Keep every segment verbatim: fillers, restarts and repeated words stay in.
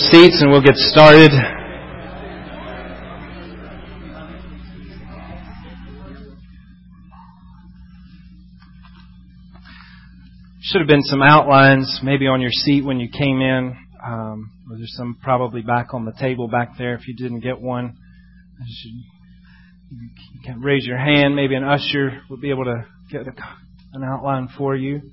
Seats and we'll get started. Should have been some outlines maybe on your seat when you came in. Um, or there's some probably back on the table back there if you didn't get one. You, should, you can raise your hand. Maybe an usher will be able to get a, an outline for you.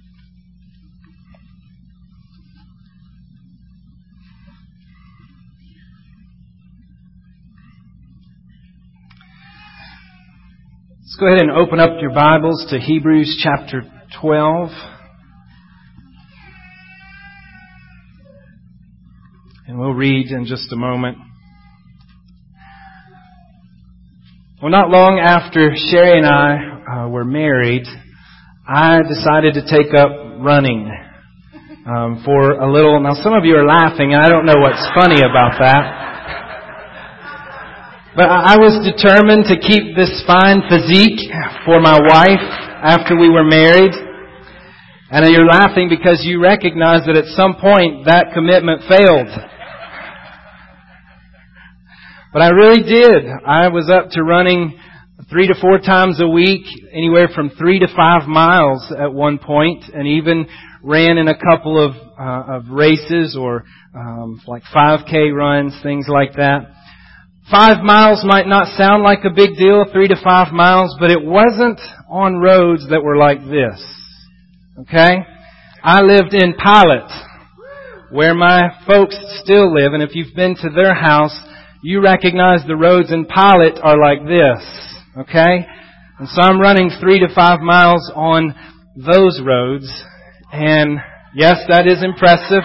Let's go ahead and open up your Bibles to Hebrews chapter twelve. And we'll read in just a moment. Well, not long after Sherry and I uh, were married, I decided to take up running um, for a little. Now, some of you are laughing, and I don't know what's funny about that. But I was determined to keep this fine physique for my wife after we were married. And you're laughing because you recognize that at some point that commitment failed. But I really did. I was up to running three to four times a week, anywhere from three to five miles at one point, and even ran in a couple of uh, of races or um, like five K runs, things like that. Five miles might not sound like a big deal, three to five miles, but it wasn't on roads that were like this. Okay? I lived in Pilot, where my folks still live, and if you've been to their house, you recognize the roads in Pilot are like this. Okay? And so I'm running three to five miles on those roads, and yes, that is impressive.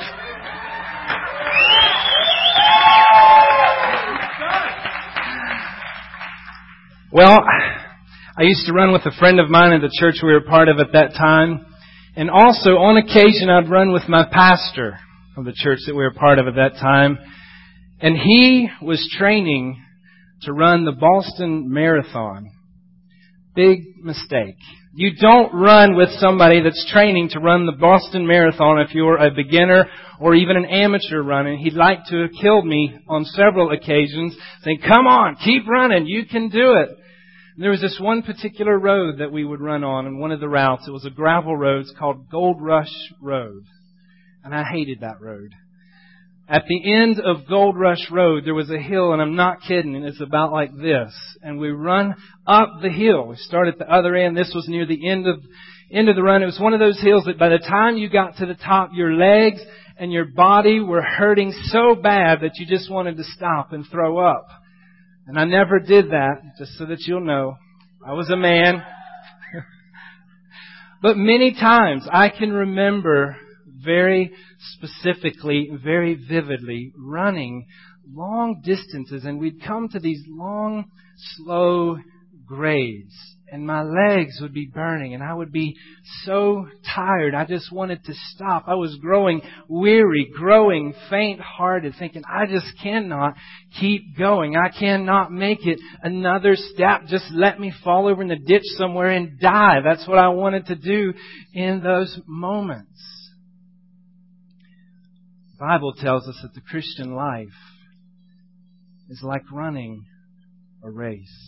Well, I used to run with a friend of mine in the church we were part of at that time. And also, on occasion, I'd run with my pastor of the church that we were part of at that time. And he was training to run the Boston Marathon. Big mistake. You don't run with somebody that's training to run the Boston Marathon if you're a beginner or even an amateur runner. He'd like to have killed me on several occasions, saying, "Come on, keep running, you can do it." And there was this one particular road that we would run on, and one of the routes, it was a gravel road, it's called Gold Rush Road. And I hated that road. At the end of Gold Rush Road, there was a hill, and I'm not kidding, and it's about like this. And we run up the hill. We start at the other end. This was near the end of end of the run. It was one of those hills that by the time you got to the top, your legs and your body were hurting so bad that you just wanted to stop and throw up. And I never did that, just so that you'll know. I was a man. But many times I can remember very specifically, very vividly running long distances, and we'd come to these long, slow grades, and my legs would be burning, and I would be so tired. I just wanted to stop. I was growing weary, growing faint-hearted, thinking, I just cannot keep going. I cannot make it another step. Just let me fall over in the ditch somewhere and die. That's what I wanted to do in those moments. The Bible tells us that the Christian life is like running a race.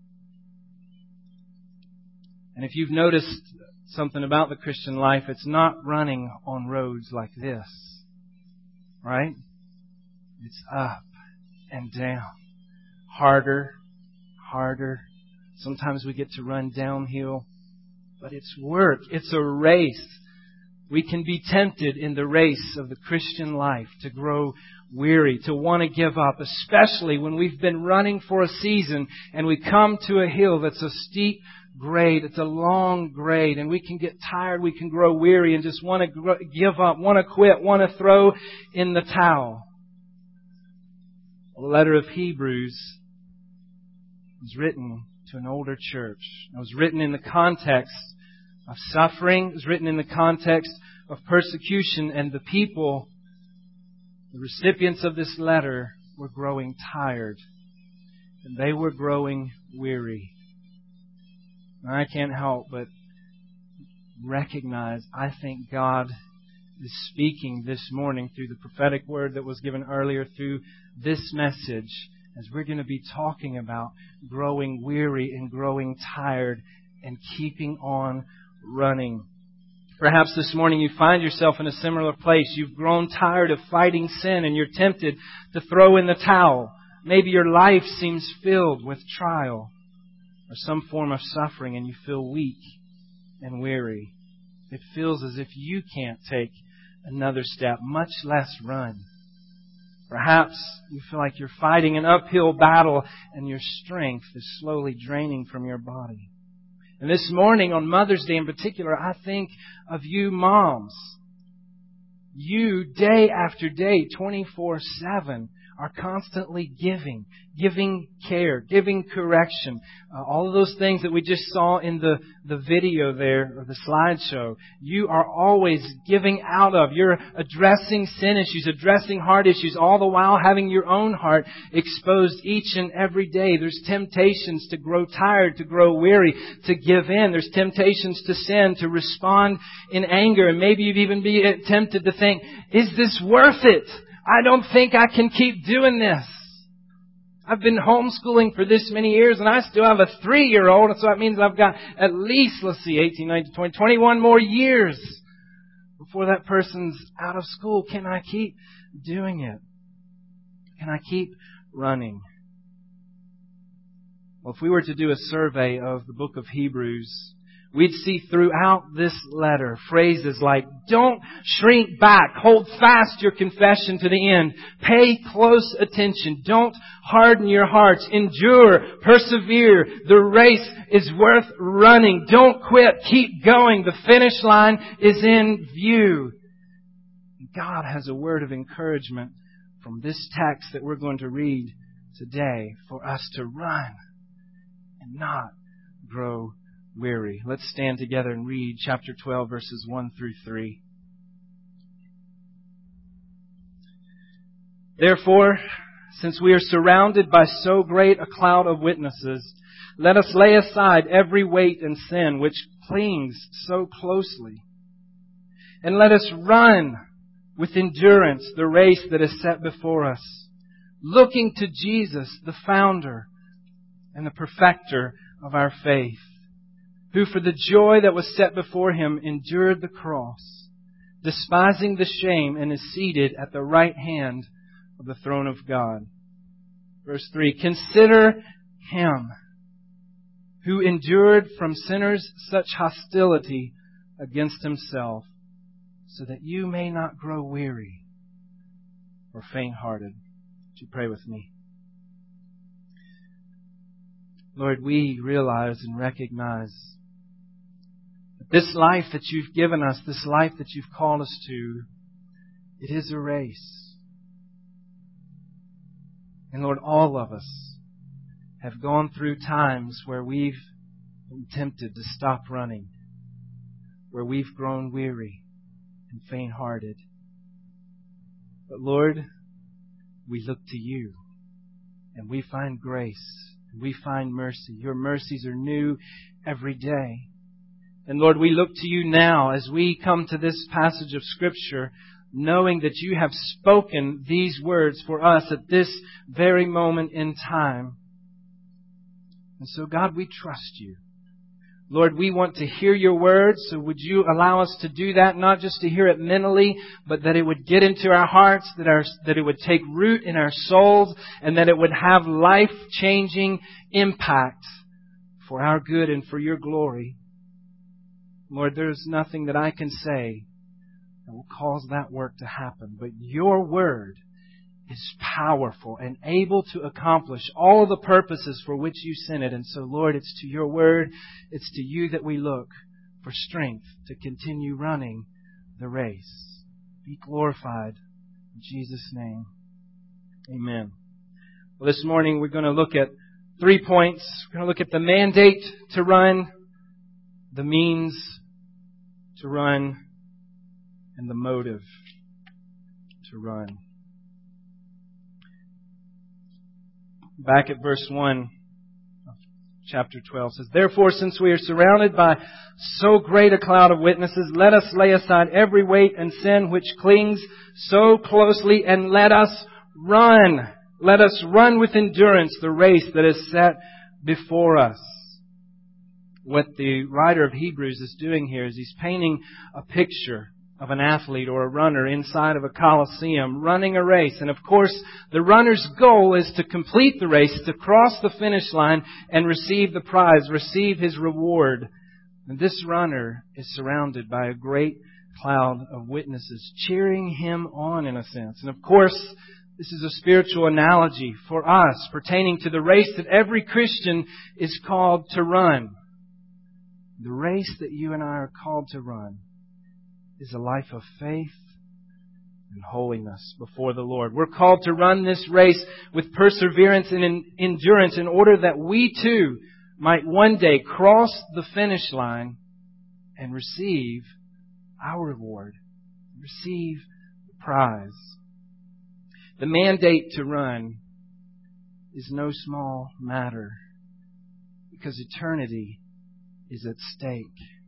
And if you've noticed something about the Christian life, it's not running on roads like this. Right? It's up and down. Harder, harder. Sometimes we get to run downhill. But it's work. It's a race. We can be tempted in the race of the Christian life to grow weary, to want to give up, especially when we've been running for a season and we come to a hill that's a steep grade, it's a long grade, and we can get tired, we can grow weary and just want to give up, want to quit, want to throw in the towel. The letter of Hebrews was written to an older church. It was written in the context of suffering. It was written in the context of persecution, and the people, the recipients of this letter, were growing tired, and they were growing weary. And I can't help but recognize, I think God is speaking this morning through the prophetic word that was given earlier, through this message, as we're going to be talking about growing weary and growing tired and keeping on running. Perhaps this morning you find yourself in a similar place. You've grown tired of fighting sin and you're tempted to throw in the towel. Maybe your life seems filled with trial or some form of suffering and you feel weak and weary. It feels as if you can't take another step, much less run. Perhaps you feel like you're fighting an uphill battle and your strength is slowly draining from your body. And this morning, on Mother's Day in particular, I think of you moms. You, day after day, twenty-four seven, are constantly giving, giving care, giving correction. Uh, all of those things that we just saw in the, the video there, or the slideshow, you are always giving out of. You're addressing sin issues, addressing heart issues, all the while having your own heart exposed each and every day. There's temptations to grow tired, to grow weary, to give in. There's temptations to sin, to respond in anger. And maybe you'd even be tempted to think, is this worth it? I don't think I can keep doing this. I've been homeschooling for this many years and I still have a three-year-old. And so that means I've got at least, let's see, eighteen, nineteen, twenty, twenty-one more years before that person's out of school. Can I keep doing it? Can I keep running? Well, if we were to do a survey of the book of Hebrews, we'd see throughout this letter phrases like, don't shrink back, hold fast your confession to the end, pay close attention, don't harden your hearts, endure, persevere, the race is worth running, don't quit, keep going, the finish line is in view. God has a word of encouragement from this text that we're going to read today for us to run and not grow weary. Let's stand together and read chapter twelve, verses one through three. Therefore, since we are surrounded by so great a cloud of witnesses, let us lay aside every weight and sin which clings so closely, and let us run with endurance the race that is set before us, looking to Jesus, the founder and the perfecter of our faith, who for the joy that was set before Him endured the cross, despising the shame, and is seated at the right hand of the throne of God. Verse three, consider Him who endured from sinners such hostility against Himself, so that you may not grow weary or faint-hearted. Would you pray with me? Lord, we realize and recognize that this life that You've given us, this life that You've called us to, it is a race. And Lord, all of us have gone through times where we've been tempted to stop running, where we've grown weary and faint-hearted. But Lord, we look to You and we find grace. We find mercy. Your mercies are new every day. And Lord, we look to You now as we come to this passage of Scripture, knowing that You have spoken these words for us at this very moment in time. And so, God, we trust You. Lord, we want to hear Your words, so would You allow us to do that, not just to hear it mentally, but that it would get into our hearts, that our, that it would take root in our souls, and that it would have life-changing impact for our good and for Your glory. Lord, there's nothing that I can say that will cause that work to happen, but Your word is powerful and able to accomplish all of the purposes for which You sent it. And so, Lord, it's to Your word, it's to You that we look for strength to continue running the race. Be glorified in Jesus' name. Amen. Well, this morning we're going to look at three points. We're going to look at the mandate to run, the means to run, and the motive to run. Back at verse one of chapter twelve says, "Therefore, since we are surrounded by so great a cloud of witnesses, let us lay aside every weight and sin which clings so closely, and let us run. Let us run with endurance the race that is set before us." What the writer of Hebrews is doing here is he's painting a picture of an athlete or a runner inside of a coliseum running a race. And of course, the runner's goal is to complete the race, to cross the finish line and receive the prize, receive his reward. And this runner is surrounded by a great cloud of witnesses cheering him on, in a sense. And of course, this is a spiritual analogy for us pertaining to the race that every Christian is called to run. The race that you and I are called to run is a life of faith and holiness before the Lord. We're called to run this race with perseverance and endurance in order that we too might one day cross the finish line and receive our reward, receive the prize. The mandate to run is no small matter because eternity is at stake.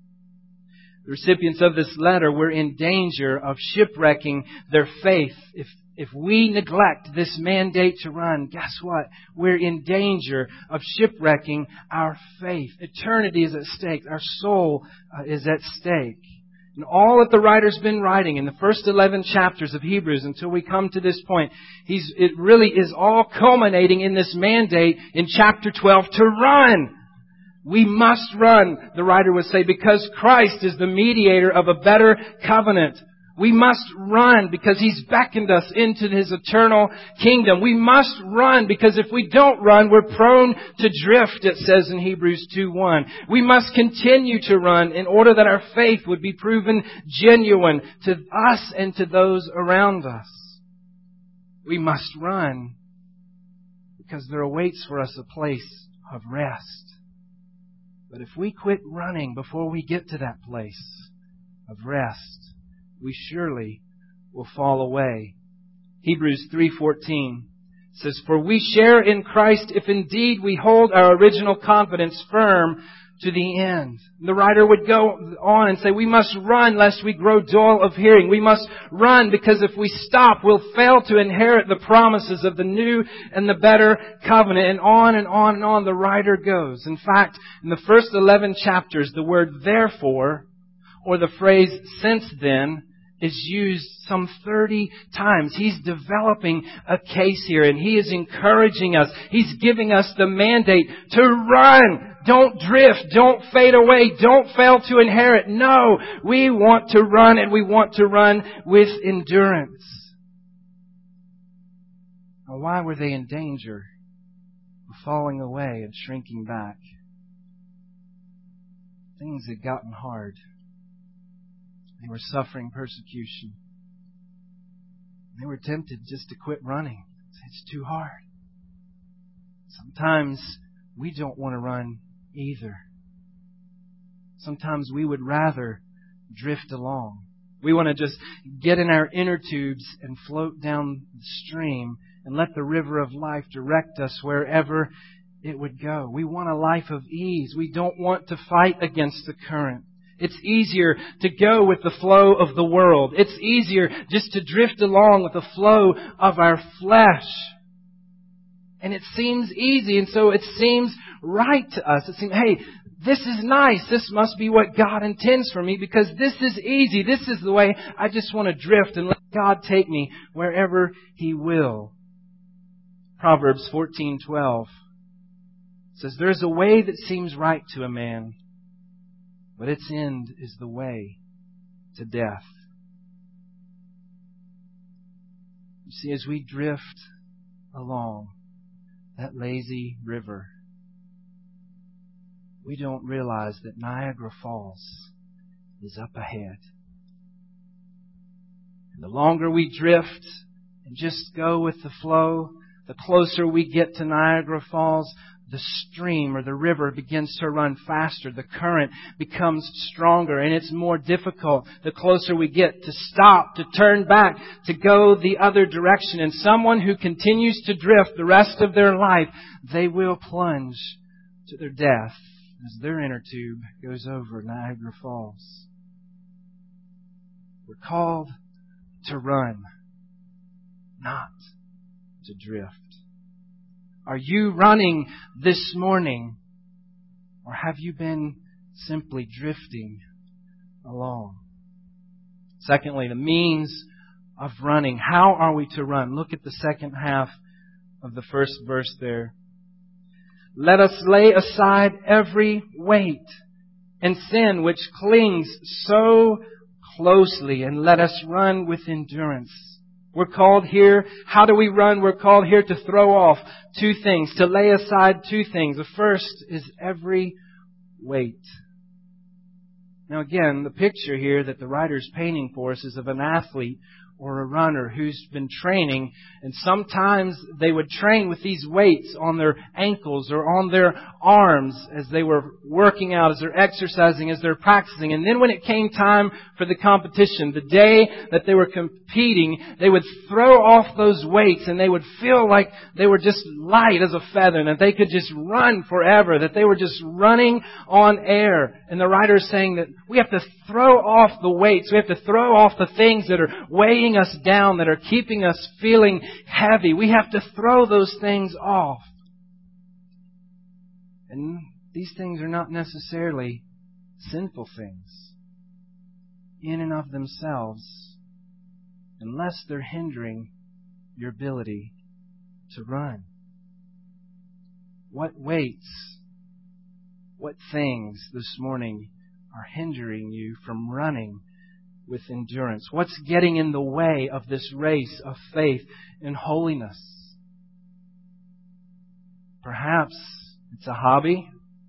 The recipients of this letter were in danger of shipwrecking their faith. If if we neglect this mandate to run, guess what? We're in danger of shipwrecking our faith. Eternity is at stake. Our soul uh, is at stake. And all that the writer's been writing in the first eleven chapters of Hebrews until we come to this point, he's it really is all culminating in this mandate in chapter twelve to run. We must run, the writer would say, because Christ is the mediator of a better covenant. We must run because He's beckoned us into His eternal kingdom. We must run because if we don't run, we're prone to drift, it says in Hebrews two one. We must continue to run in order that our faith would be proven genuine to us and to those around us. We must run because there awaits for us a place of rest. But if we quit running before we get to that place of rest, we surely will fall away. Hebrews three fourteen says, "For we share in Christ if indeed we hold our original confidence firm to the end." And the writer would go on and say, we must run lest we grow dull of hearing. We must run because if we stop, we'll fail to inherit the promises of the new and the better covenant. And on and on and on the writer goes. In fact, in the first eleven chapters, the word therefore, or the phrase since then, is used some thirty times. He's developing a case here and he is encouraging us. He's giving us the mandate to run. Don't drift. Don't fade away. Don't fail to inherit. No, we want to run and we want to run with endurance. Now, why were they in danger of falling away and shrinking back? Things had gotten hard. They were suffering persecution. They were tempted just to quit running. It's too hard. Sometimes we don't want to run either. Sometimes we would rather drift along. We want to just get in our inner tubes and float down the stream and let the river of life direct us wherever it would go. We want a life of ease. We don't want to fight against the current. It's easier to go with the flow of the world. It's easier just to drift along with the flow of our flesh. And it seems easy, and so it seems right to us. It seems, hey, this is nice. This must be what God intends for me because this is easy. This is the way I just want to drift and let God take me wherever He will. Proverbs fourteen twelve says, "There is a way that seems right to a man, but its end is the way to death." You see, as we drift along that lazy river, we don't realize that Niagara Falls is up ahead. And the longer we drift and just go with the flow, the closer we get to Niagara Falls, the stream or the river begins to run faster. The current becomes stronger and it's more difficult the closer we get to stop, to turn back, to go the other direction. And someone who continues to drift the rest of their life, they will plunge to their death as their inner tube goes over Niagara Falls. We're called to run, not to drift. Are you running this morning, or have you been simply drifting along? Secondly, the means of running. How are we to run? Look at the second half of the first verse there. Let us lay aside every weight and sin which clings so closely, and let us run with endurance. We're called here, how do we run? We're called here to throw off two things, to lay aside two things. The first is every weight. Now again, the picture here that the writer's painting for us is of an athlete or a runner who's been training, and sometimes they would train with these weights on their ankles or on their arms as they were working out, as they're exercising, as they're practicing. And then when it came time for the competition, the day that they were competing, they would throw off those weights and they would feel like they were just light as a feather and that they could just run forever, that they were just running on air. And the writer is saying that we have to throw off the weights. We have to throw off the things that are weighing us down, that are keeping us feeling heavy. We have to throw those things off. And these things are not necessarily sinful things in and of themselves, unless they're hindering your ability to run. What weights, what things this morning are hindering you from running with endurance? What's getting in the way of this race of faith and holiness? Perhaps it's a hobby.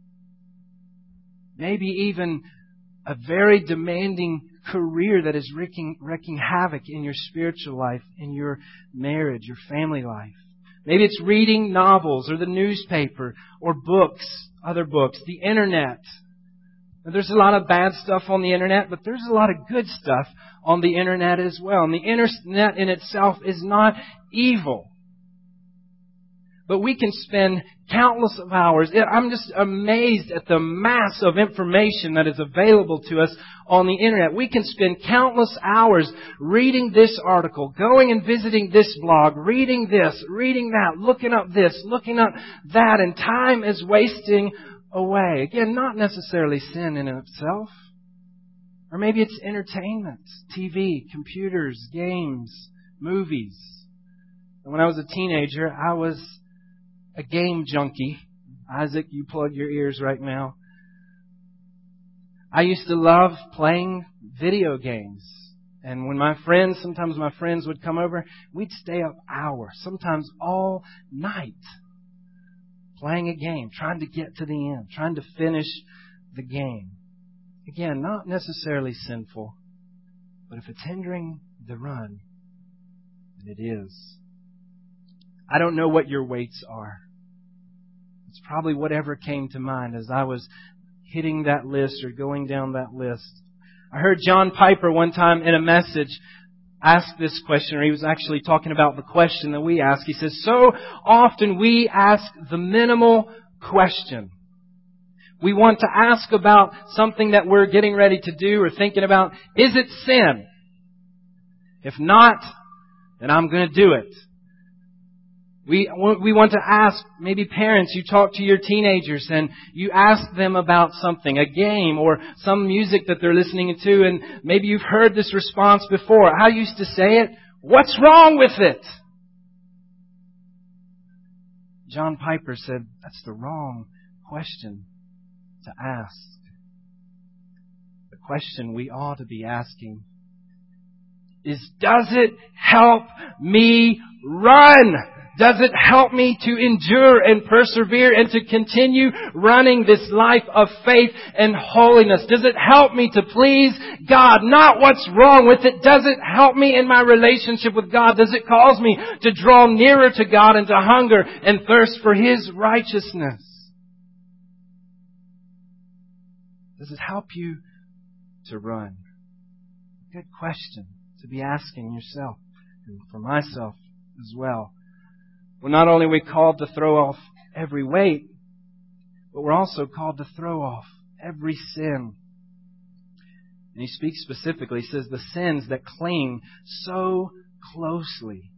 Maybe even a very demanding career that is wreaking, wreaking havoc in your spiritual life, in your marriage, your family life. Maybe it's reading novels or the newspaper or books, other books, the internet. There's a lot of bad stuff on the internet, but there's a lot of good stuff on the internet as well. And the internet in itself is not evil. But we can spend countless of hours. I'm just amazed at the mass of information that is available to us on the internet. We can spend countless hours reading this article, going and visiting this blog, reading this, reading that, looking up this, looking up that, and time is wasting away. Again, not necessarily sin in itself. Or maybe it's entertainment, T V, computers, games, movies. And when I was a teenager, I was a game junkie. Isaac, you plug your ears right now. I used to love playing video games. And when my friends, sometimes my friends would come over, we'd stay up hours, sometimes all night, playing a game, trying to get to the end, trying to finish the game. Again, not necessarily sinful, but if it's hindering the run, then it is. I don't know what your weights are. It's probably whatever came to mind as I was hitting that list or going down that list. I heard John Piper one time in a message ask this question, or he was actually talking about the question that we ask. He says, so often we ask the minimal question. We want to ask about something that we're getting ready to do or thinking about. Is it sin? If not, then I'm going to do it. We we want to ask, maybe parents, you talk to your teenagers and you ask them about something, a game or some music that they're listening to, and maybe you've heard this response before. I used to say it, what's wrong with it? John Piper said, that's the wrong question to ask. The question we ought to be asking is, does it help me run? Does it help me to endure and persevere and to continue running this life of faith and holiness? Does it help me to please God? Not what's wrong with it. Does it help me in my relationship with God? Does it cause me to draw nearer to God and to hunger and thirst for His righteousness? Does it help you to run? Good question to be asking yourself, and for myself as well. Well, not only are we called to throw off every weight, but we're also called to throw off every sin. And he speaks specifically, he says, the sins that cling so closely.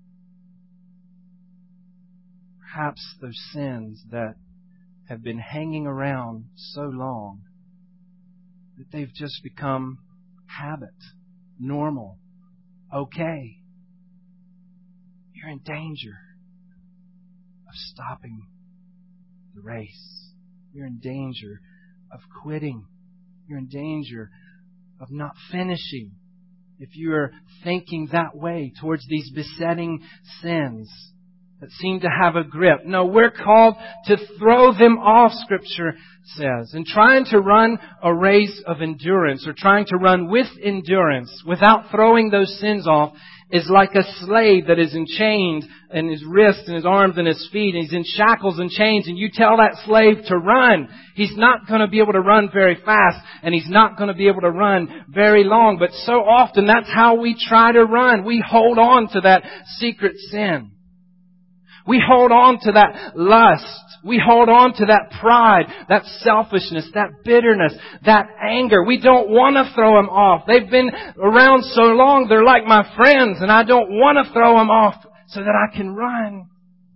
Perhaps those sins that have been hanging around so long that they've just become habit, normal, okay. You're in danger of stopping the race. You're in danger of quitting. You're in danger of not finishing if you're thinking that way towards these besetting sins that seem to have a grip. No, we're called to throw them off, Scripture says. And trying to run a race of endurance, or trying to run with endurance without throwing those sins off, is like a slave that is enchained in his wrists and his arms and his feet, and he's in shackles and chains, and you tell that slave to run. He's not going to be able to run very fast, and he's not going to be able to run very long. But so often that's how we try to run. We hold on to that secret sin. We hold on to that lust. We hold on to that pride, that selfishness, that bitterness, that anger. We don't want to throw them off. They've been around so long, they're like my friends, and I don't want to throw them off so that I can run.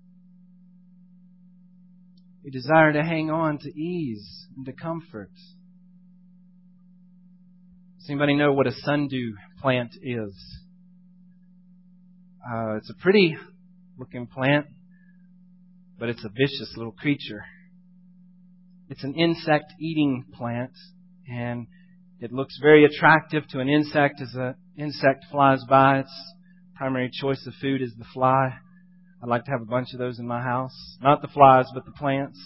We desire to hang on to ease and to comfort. Does anybody know what a sundew plant is? Uh, it's a pretty looking plant, but it's a vicious little creature. It's an insect-eating plant, and it looks very attractive to an insect as an insect flies by. Its primary choice of food is the fly. I'd like to have a bunch of those in my house. Not the flies, but the plants.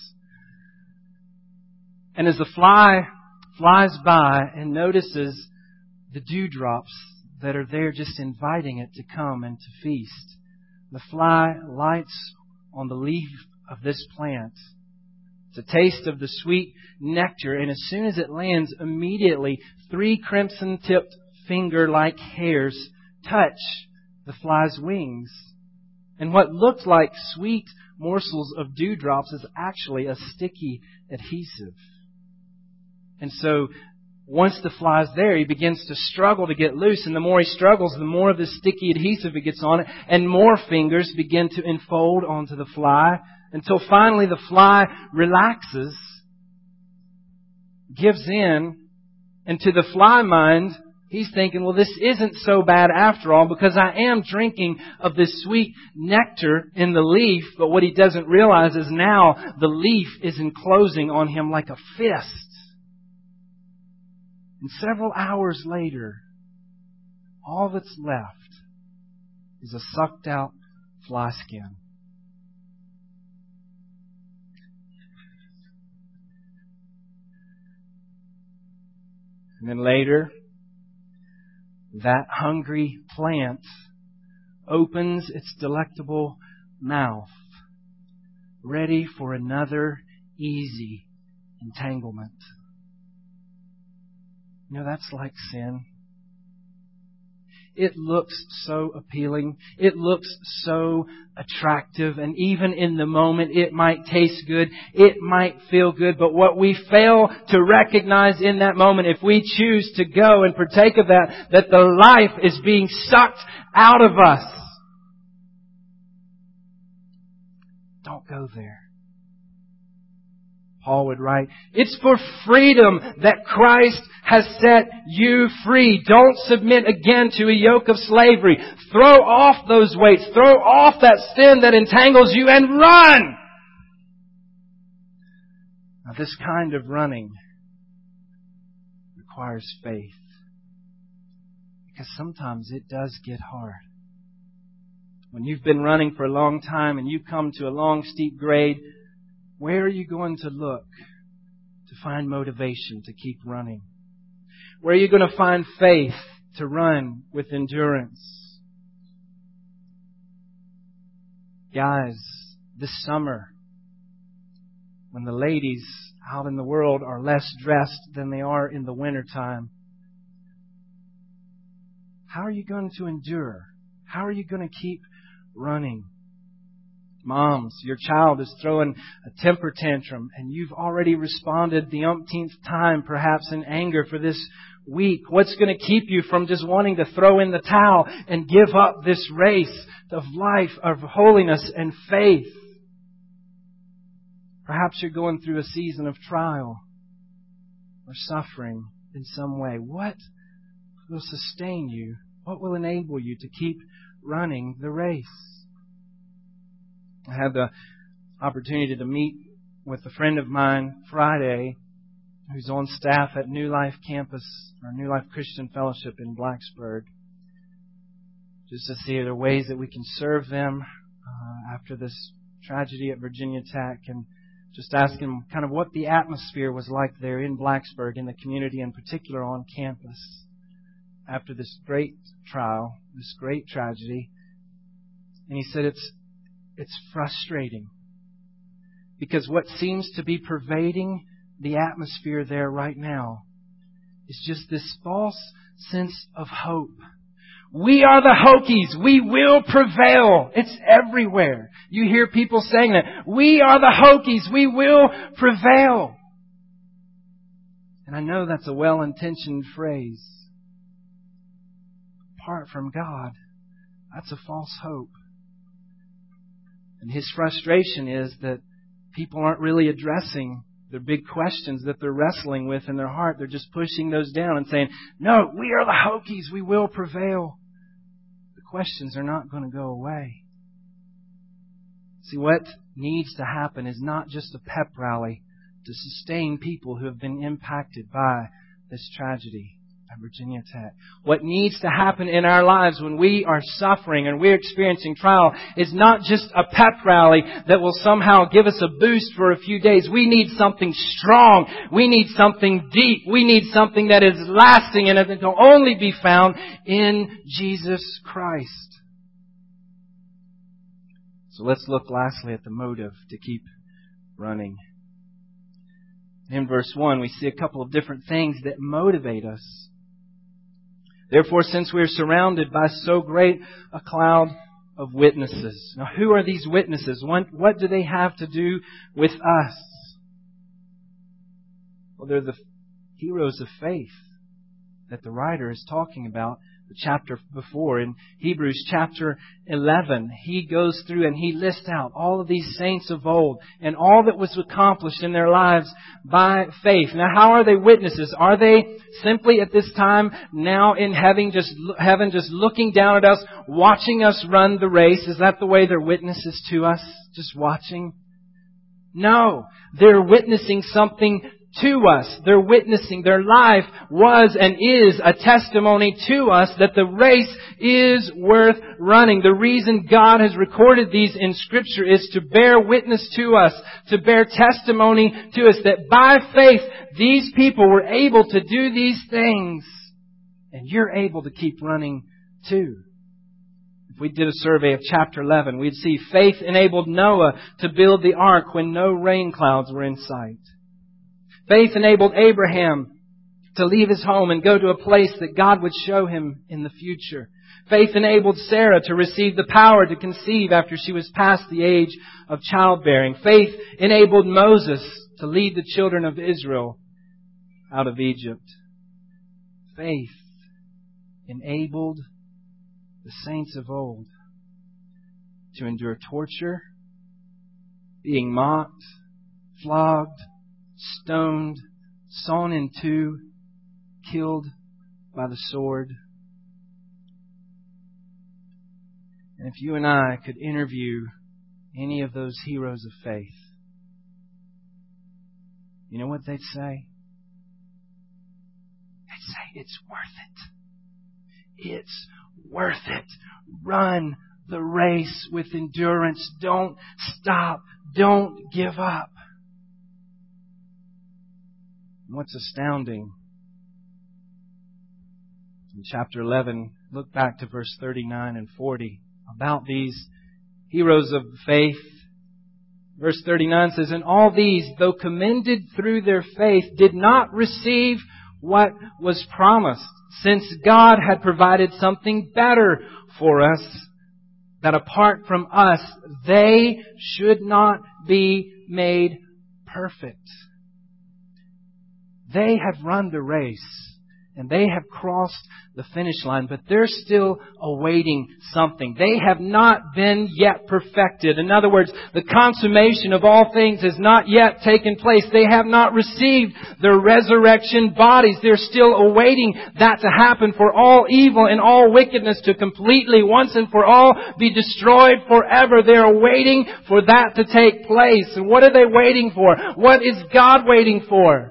And as the fly flies by and notices the dewdrops that are there just inviting it to come and to feast, the fly lights on the leaf of this plant. It's a taste of the sweet nectar, and as soon as it lands, immediately three crimson-tipped finger-like hairs touch the fly's wings. And what looked like sweet morsels of dewdrops is actually a sticky adhesive. And so once the fly's there, he begins to struggle to get loose. And the more he struggles, the more of this sticky adhesive it gets on it. And more fingers begin to enfold onto the fly until finally the fly relaxes, gives in. And to the fly mind, he's thinking, well, this isn't so bad after all, because I am drinking of this sweet nectar in the leaf. But what he doesn't realize is now the leaf is enclosing on him like a fist. And several hours later, all that's left is a sucked out fly skin. And then later, that hungry plant opens its delectable mouth, ready for another easy entanglement. You know, that's like sin. It looks so appealing. It looks so attractive. And even in the moment, it might taste good. It might feel good. But what we fail to recognize in that moment, if we choose to go and partake of that, that the life is being sucked out of us. Don't go there. Paul would write, it's for freedom that Christ has set you free. Don't submit again to a yoke of slavery. Throw off those weights. Throw off that sin that entangles you and run. Now, this kind of running requires faith, because sometimes it does get hard. When you've been running for a long time and you come to a long, steep grade, where are you going to look to find motivation to keep running? Where are you going to find faith to run with endurance? Guys, this summer, when the ladies out in the world are less dressed than they are in the wintertime, how are you going to endure? How are you going to keep running? Moms, your child is throwing a temper tantrum and you've already responded the umpteenth time, perhaps in anger for this week. What's going to keep you from just wanting to throw in the towel and give up this race of life, of holiness and faith? Perhaps you're going through a season of trial or suffering in some way. What will sustain you? What will enable you to keep running the race? I had the opportunity to meet with a friend of mine Friday who's on staff at New Life Campus, or New Life Christian Fellowship in Blacksburg, just to see if there are ways that we can serve them uh, after this tragedy at Virginia Tech, and just ask him kind of what the atmosphere was like there in Blacksburg, in the community, in particular on campus, after this great trial, this great tragedy. And he said it's it's frustrating because what seems to be pervading the atmosphere there right now is just this false sense of hope. We are the Hokies. We will prevail. It's everywhere. You hear people saying that. We are the Hokies. We will prevail. And I know that's a well-intentioned phrase. Apart from God, that's a false hope. And his frustration is that people aren't really addressing the big questions that they're wrestling with in their heart. They're just pushing those down and saying, no, we are the Hokies. We will prevail. The questions are not going to go away. See, what needs to happen is not just a pep rally to sustain people who have been impacted by this tragedy at Virginia Tech. What needs to happen in our lives when we are suffering and we're experiencing trial is not just a pep rally that will somehow give us a boost for a few days. We need something strong. We need something deep. We need something that is lasting and that can only be found in Jesus Christ. So let's look lastly at the motive to keep running. In verse one, we see a couple of different things that motivate us. Therefore, since we are surrounded by so great a cloud of witnesses. Now, who are these witnesses? What, what do they have to do with us? Well, they're the heroes of faith that the writer is talking about. The chapter before, in Hebrews chapter eleven, he goes through and he lists out all of these saints of old and all that was accomplished in their lives by faith. Now, how are they witnesses? Are they simply at this time now in heaven just, heaven just looking down at us, watching us run the race? Is that the way they're witnesses to us? Just watching? No. They're witnessing something to us. They're witnessing. Their life was and is a testimony to us that the race is worth running. The reason God has recorded these in Scripture is to bear witness to us, to bear testimony to us that by faith these people were able to do these things. And you're able to keep running too. If we did a survey of chapter eleven, we'd see faith enabled Noah to build the ark when no rain clouds were in sight. Faith enabled Abraham to leave his home and go to a place that God would show him in the future. Faith enabled Sarah to receive the power to conceive after she was past the age of childbearing. Faith enabled Moses to lead the children of Israel out of Egypt. Faith enabled the saints of old to endure torture, being mocked, flogged, stoned, sawn in two, killed by the sword. And if you and I could interview any of those heroes of faith, you know what they'd say? They'd say, it's worth it. It's worth it. Run the race with endurance. Don't stop. Don't give up. What's astounding, in chapter eleven, look back to verse thirty-nine and forty, about these heroes of faith. Verse thirty-nine says, and all these, though commended through their faith, did not receive what was promised, since God had provided something better for us, that apart from us, they should not be made perfect. They have run the race and they have crossed the finish line, but they're still awaiting something. They have not been yet perfected. In other words, the consummation of all things has not yet taken place. They have not received their resurrection bodies. They're still awaiting that to happen for all evil and all wickedness to completely, once and for all, be destroyed forever. They're waiting for that to take place. And what are they waiting for? What is God waiting for?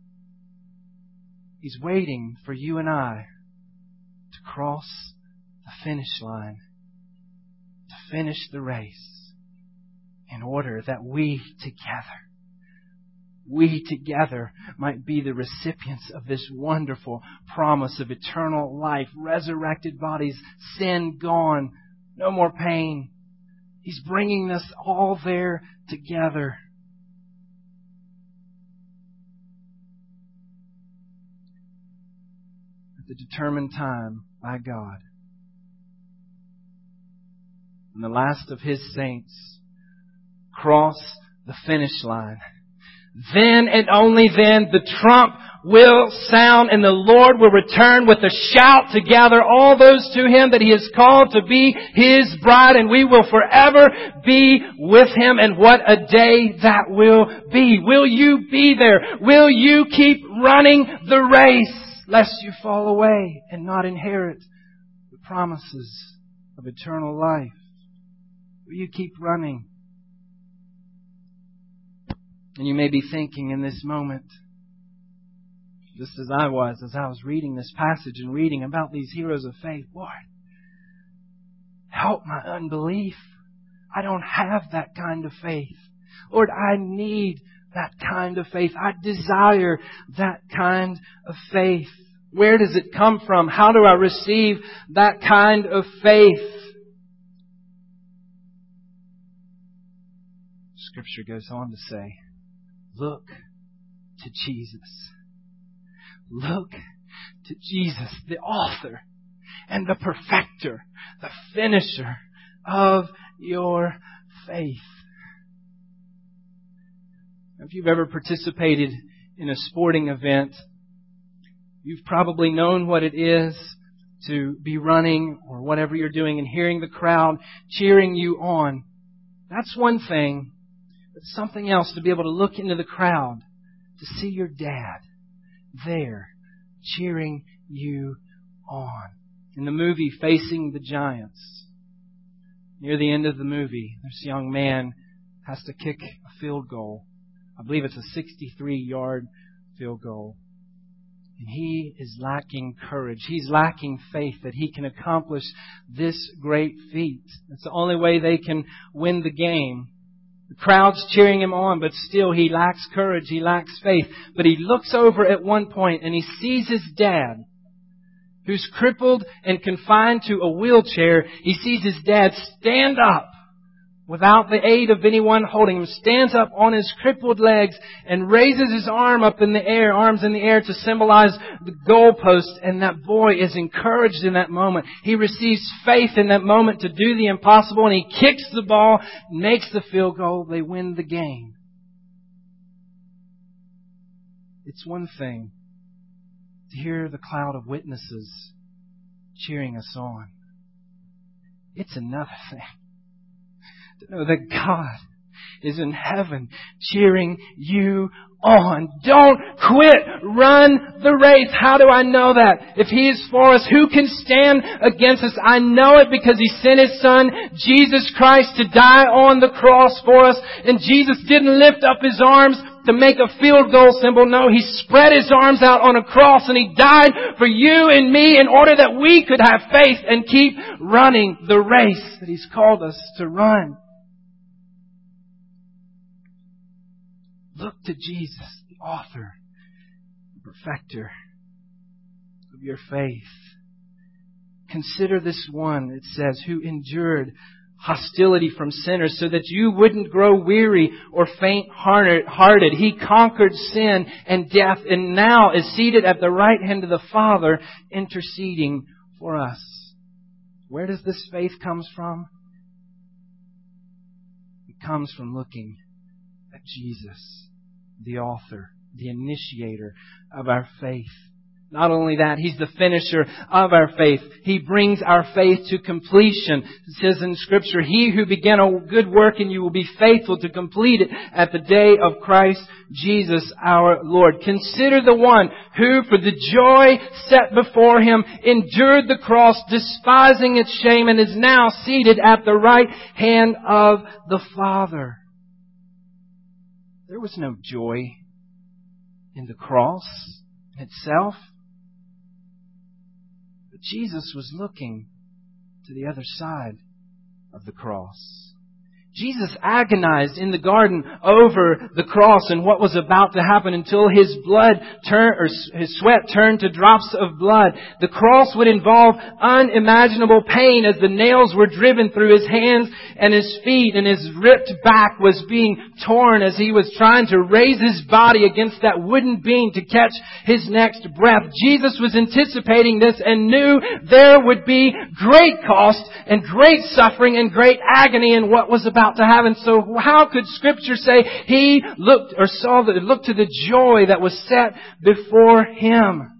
He's waiting for you and I to cross the finish line, to finish the race, in order that we together, we together might be the recipients of this wonderful promise of eternal life, resurrected bodies, sin gone, no more pain. He's bringing us all there together. The determined time by God, and the last of His saints cross the finish line, then and only then the trump will sound and the Lord will return with a shout to gather all those to Him that He has called to be His bride, and we will forever be with Him. And what a day that will be. Will you be there? Will you keep running the race, lest you fall away and not inherit the promises of eternal life? Will you keep running? And you may be thinking in this moment, just as I was, as I was reading this passage and reading about these heroes of faith, Lord, help my unbelief. I don't have that kind of faith. Lord, I need that kind of faith. I desire that kind of faith. Where does it come from? How do I receive that kind of faith? Scripture goes on to say, look to Jesus. Look to Jesus, the author and the perfecter, the finisher of your faith. If you've ever participated in a sporting event, you've probably known what it is to be running or whatever you're doing and hearing the crowd cheering you on. That's one thing. But something else to be able to look into the crowd, to see your dad there cheering you on. In the movie Facing the Giants, near the end of the movie, this young man has to kick a field goal. I believe it's a sixty-three yard field goal. And he is lacking courage. He's lacking faith that he can accomplish this great feat. It's the only way they can win the game. The crowd's cheering him on, but still he lacks courage. He lacks faith. But he looks over at one point and he sees his dad, who's crippled and confined to a wheelchair. He sees his dad stand up without the aid of anyone holding him, stands up on his crippled legs and raises his arm up in the air, arms in the air to symbolize the goalpost. And that boy is encouraged in that moment. He receives faith in that moment to do the impossible, and he kicks the ball, makes the field goal. They win the game. It's one thing to hear the cloud of witnesses cheering us on. It's another thing to know that God is in heaven cheering you on. Don't quit. Run the race. How do I know that? If He is for us, who can stand against us? I know it because He sent His Son, Jesus Christ, to die on the cross for us. And Jesus didn't lift up His arms to make a field goal symbol. No, He spread His arms out on a cross and He died for you and me in order that we could have faith and keep running the race that He's called us to run. Look to Jesus, the author, the perfecter of your faith. Consider this one, it says, who endured hostility from sinners so that you wouldn't grow weary or faint-hearted. He conquered sin and death and now is seated at the right hand of the Father, interceding for us. Where does this faith come from? It comes from looking at Jesus, the author, the initiator of our faith. Not only that, He's the finisher of our faith. He brings our faith to completion. It says in Scripture, He who began a good work in you will be faithful to complete it at the day of Christ Jesus our Lord. Consider the one who, for the joy set before Him, endured the cross, despising its shame, and is now seated at the right hand of the Father. There was no joy in the cross itself. But Jesus was looking to the other side of the cross. Jesus agonized in the garden over the cross and what was about to happen until His blood turned, or His sweat turned to drops of blood. The cross would involve unimaginable pain as the nails were driven through His hands and His feet, and His ripped back was being torn as He was trying to raise His body against that wooden beam to catch His next breath. Jesus was anticipating this and knew there would be great cost and great suffering and great agony in what was about to happen. So how could Scripture say He looked or saw that, looked to the joy that was set before Him?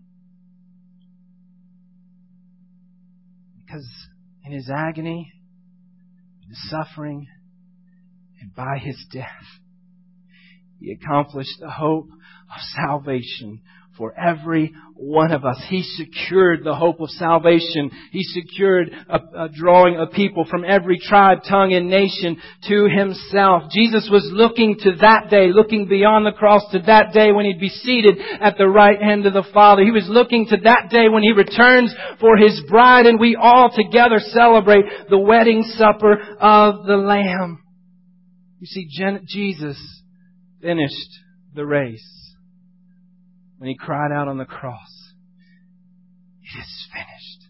Because in His agony, His suffering, and by His death, He accomplished the hope of salvation for every one of us. He secured the hope of salvation. He secured a, a drawing of people from every tribe, tongue, and nation to Himself. Jesus was looking to that day, looking beyond the cross to that day when He'd be seated at the right hand of the Father. He was looking to that day when He returns for His bride and we all together celebrate the wedding supper of the Lamb. You see, Jesus finished the race when He cried out on the cross, "It is finished."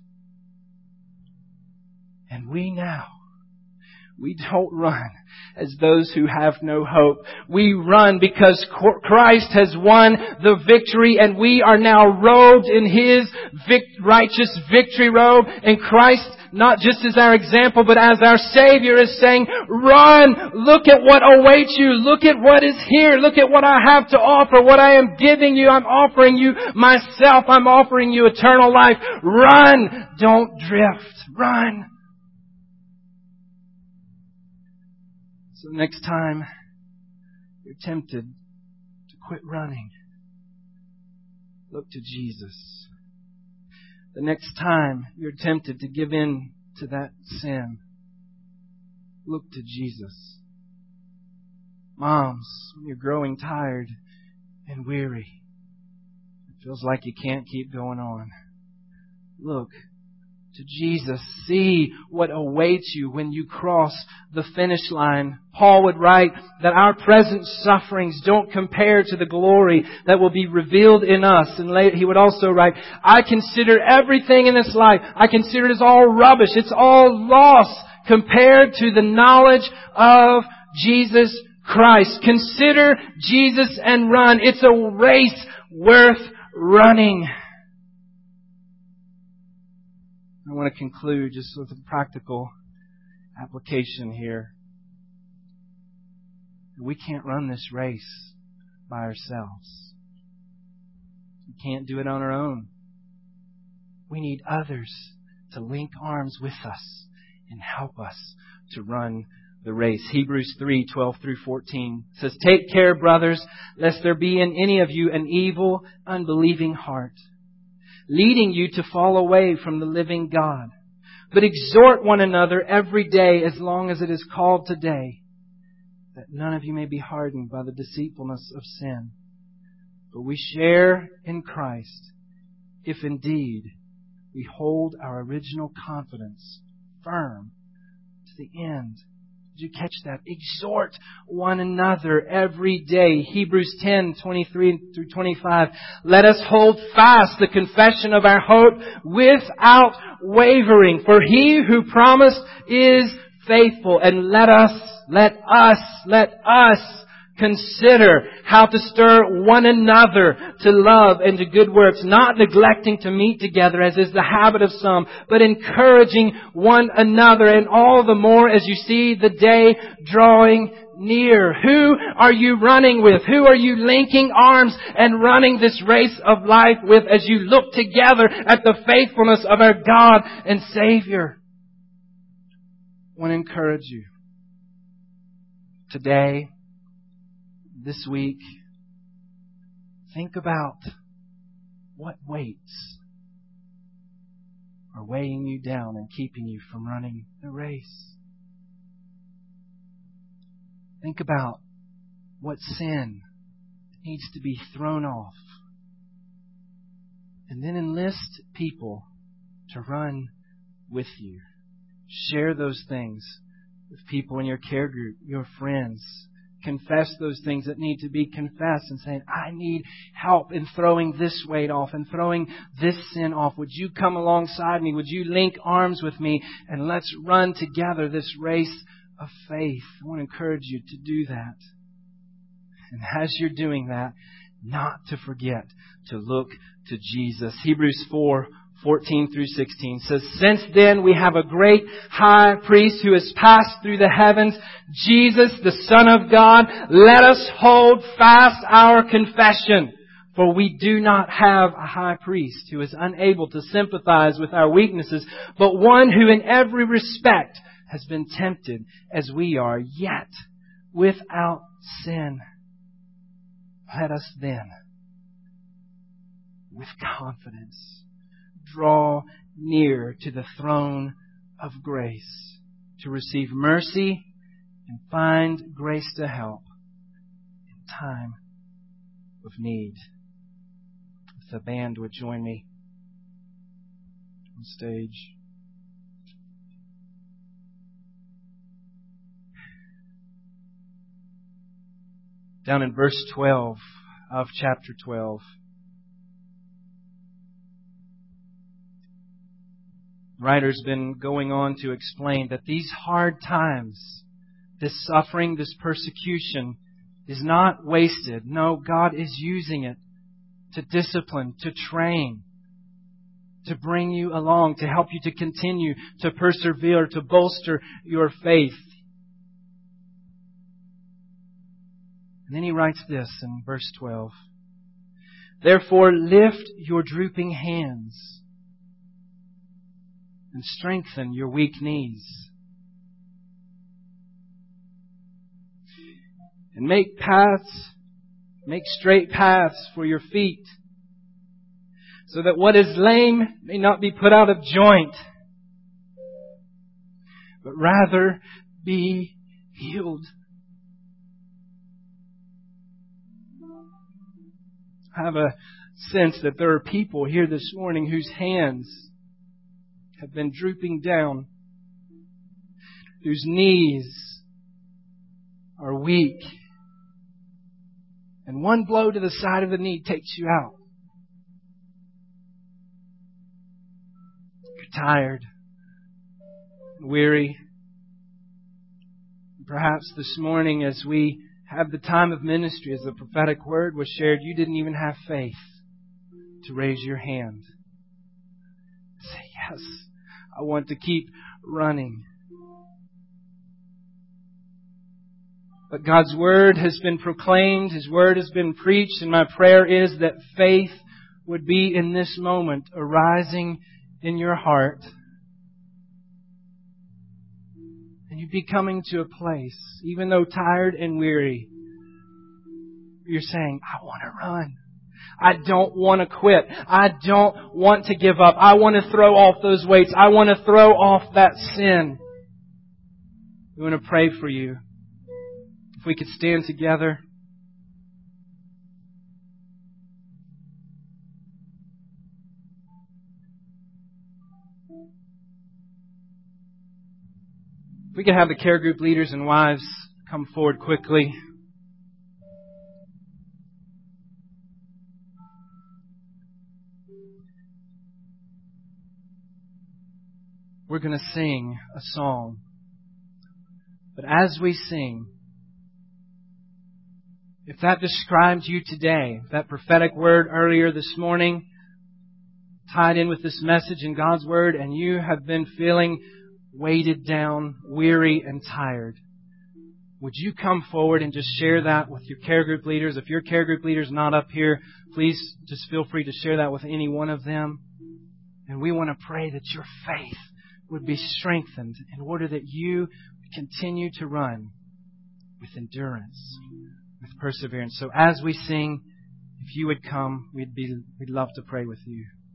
And we now, we don't run as those who have no hope. We run because Christ has won the victory and we are now robed in His vic- righteous victory robe. And Christ, not just as our example, but as our Savior, is saying, run! Look at what awaits you. Look at what is here. Look at what I have to offer. What I am giving you. I'm offering you myself. I'm offering you eternal life. Run! Don't drift. Run! So next time you're tempted to quit running, look to Jesus. The next time you're tempted to give in to that sin, look to Jesus. Moms, when you're growing tired and weary, it feels like you can't keep going on, look to Jesus. See what awaits you when you cross the finish line. Paul would write that our present sufferings don't compare to the glory that will be revealed in us. And later he would also write, I consider everything in this life, I consider it as all rubbish. It's all loss compared to the knowledge of Jesus Christ. Consider Jesus and run. It's a race worth running. I want to conclude just with a practical application here. We can't run this race by ourselves. We can't do it on our own. We need others to link arms with us and help us to run the race. Hebrews three, twelve through fourteen says, Take care, brothers, lest there be in any of you an evil, unbelieving heart, leading you to fall away from the living God. But exhort one another every day as long as it is called today, that none of you may be hardened by the deceitfulness of sin. But we share in Christ, if indeed we hold our original confidence firm to the end. Did you catch that? Exhort one another every day. Hebrews ten, twenty-three through twenty-five. Let us hold fast the confession of our hope without wavering. For He who promised is faithful. And let us, let us, let us Consider how to stir one another to love and to good works, not neglecting to meet together as is the habit of some, but encouraging one another, and all the more as you see the day drawing near. Who are you running with? Who are you linking arms and running this race of life with as you look together at the faithfulness of our God and Savior? I want to encourage you today, this week, think about what weights are weighing you down and keeping you from running the race. Think about what sin needs to be thrown off. And then enlist people to run with you. Share those things with people in your care group, your friends. Confess those things that need to be confessed and saying, I need help in throwing this weight off and throwing this sin off. Would you come alongside me? Would you link arms with me? And let's run together this race of faith. I want to encourage you to do that. And as you're doing that, not to forget to look to Jesus. Hebrews four fourteen through sixteen says, Since then we have a great high priest who has passed through the heavens, Jesus, the Son of God. Let us hold fast our confession. For we do not have a high priest who is unable to sympathize with our weaknesses, but one who in every respect has been tempted as we are, yet without sin. Let us then, with confidence, draw near to the throne of grace to receive mercy and find grace to help in time of need. If the band would join me on stage. Down in verse twelve of chapter twelve. The writer's been going on to explain that these hard times, this suffering, this persecution is not wasted. No, God is using it to discipline, to train, to bring you along, to help you to continue to persevere, to bolster your faith. And then he writes this in verse twelve. Therefore lift your drooping hands and strengthen your weak knees. And make paths, make straight paths for your feet, so that what is lame may not be put out of joint, but rather be healed. I have a sense that there are people here this morning whose hands have been drooping down, whose knees are weak, and one blow to the side of the knee takes you out. You're tired, weary. Perhaps this morning as we have the time of ministry, as the prophetic word was shared, you didn't even have faith to raise your hand. Say, yes, I want to keep running. But God's word has been proclaimed, His word has been preached, and my prayer is that faith would be in this moment arising in your heart. And you'd be coming to a place, even though tired and weary, you're saying, I want to run. I don't want to quit. I don't want to give up. I want to throw off those weights. I want to throw off that sin. We want to pray for you. If we could stand together. If we could have the care group leaders and wives come forward quickly. We're going to sing a song. But as we sing, If that describes you today, that prophetic word earlier this morning, tied in with this message in God's Word, and you have been feeling weighted down, weary, and tired, would you come forward and just share that with your care group leaders? If your care group leader is not up here, please just feel free to share that with any one of them. And we want to pray that your faith would be strengthened in order that you continue to run with endurance, with perseverance. So as we sing, if you would come, we'd be, we'd love to pray with you.